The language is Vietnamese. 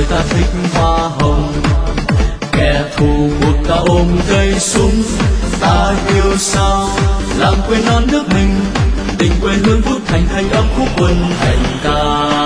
ta thích hoa hồng. Kẻ thù buộc ta ôm cây súng, ta yêu sao làm quên non nước mình, tình quê hương vút thành thanh âm khúc quân hành ca.